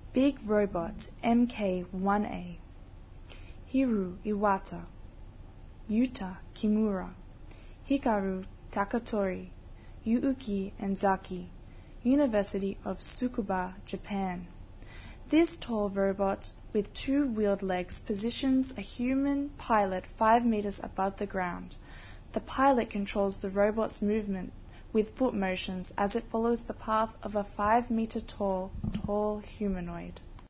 Big Robot Mk1A, Hiru Iwata, Yuta Kimura, Hikaru Takatori, Yuuki Enzaki, University of Tsukuba, Japan. This tall robot with two-wheeled legs positions a human pilot 5 meters above the ground. The pilot controls the robot's movement with foot motions as it follows the path of a 5-meter tall humanoid.